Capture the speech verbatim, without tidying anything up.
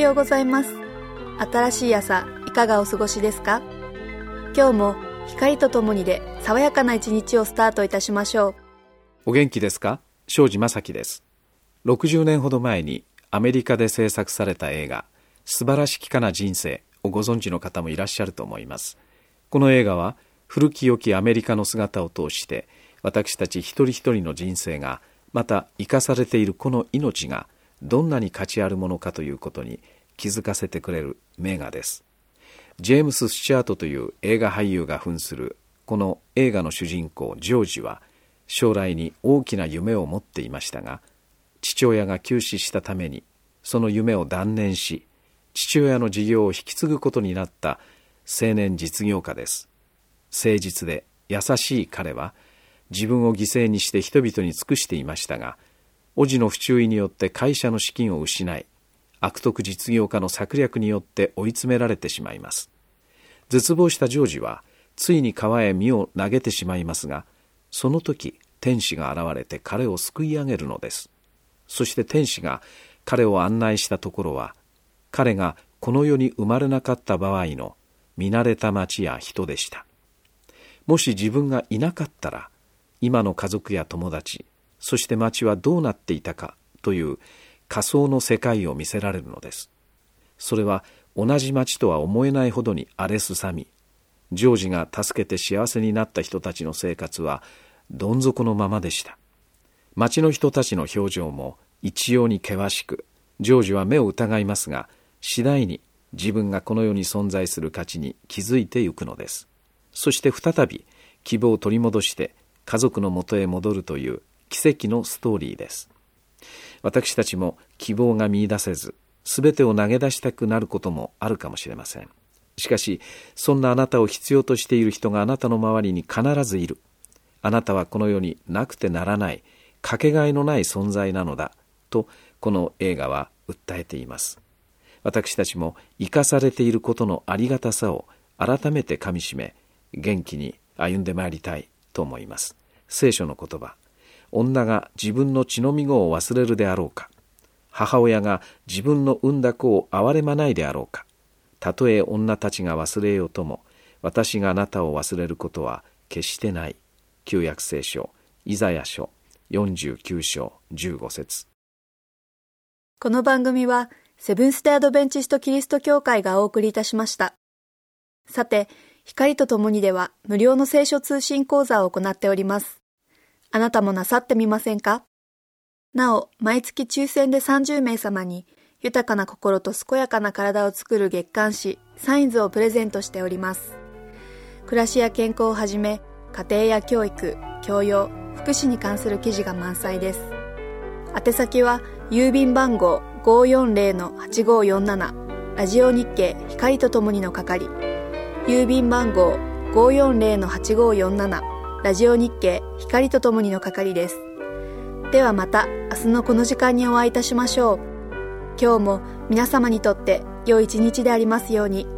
ようございます。新しい朝いかがお過ごしですか？今日も光とともにで爽やかな一日をスタートいたしましょう。 お元気ですか？庄司正樹です。ろくじゅうねんほど前にアメリカで制作された映画素晴らしきかな人生をご存知の方もいらっしゃると思います。この映画は古き良きアメリカの姿を通して私たち一人一人の人生がまた生かされているこの命がどんなに価値あるものかということに気づかせてくれる名画です。ジェームス・スチュアートという映画俳優が扮するこの映画の主人公ジョージは将来に大きな夢を持っていましたが、父親が急死したためにその夢を断念し、父親の事業を引き継ぐことになった青年実業家です。誠実で優しい彼は自分を犠牲にして人々に尽くしていましたが、叔父の不注意によって会社の資金を失い、悪徳実業家の策略によって追い詰められてしまいます。絶望したジョージはついに川へ身を投げてしまいますが、その時天使が現れて彼を救い上げるのです。そして天使が彼を案内したところは、彼がこの世に生まれなかった場合の見慣れた町や人でした。もし自分がいなかったら、今の家族や友達、そして町はどうなっていたかという仮想の世界を見せられるのです。それは同じ町とは思えないほどに荒れすさみ、ジョージが助けて幸せになった人たちの生活はどん底のままでした。町の人たちの表情も一様に険しく、ジョージは目を疑いますが、次第に自分がこの世に存在する価値に気づいてゆくのです。そして再び希望を取り戻して家族のもとへ戻るという奇跡のストーリーです。私たちも希望が見出せず、すべてを投げ出したくなることもあるかもしれません。しかし、そんなあなたを必要としている人があなたの周りに必ずいる。あなたはこの世になくてならない、かけがえのない存在なのだ、とこの映画は訴えています。私たちも生かされていることのありがたさを改めてかみしめ、元気に歩んでまいりたいと思います。聖書の言葉、女が自分の血のみ子を忘れるであろうか、母親が自分の産んだ子を憐れまないであろうか、たとえ女たちが忘れようとも、私があなたを忘れることは決してない。旧約聖書イザヤ書よんじゅうきゅう章じゅうご節。 この番組はセブンステアドベンチストキリスト教会がお送りいたしました。さて、光とともにでは無料の聖書通信講座を行っております。あなたもなさってみませんか？なお、毎月抽選でさんじゅうめい様に豊かな心と健やかな体を作る月刊誌サインズをプレゼントしております。暮らしや健康をはじめ、家庭や教育、教養、福祉に関する記事が満載です。宛先は郵便番号 ごーよんぜろのはちごーよんなな ラジオ日経光とともにの係、郵便番号 ごーよんぜろのはちごーよんなな ラジオ日経光とともにの係です。ではまた明日のこの時間にお会いいたしましょう。今日も皆様にとって良い一日でありますように。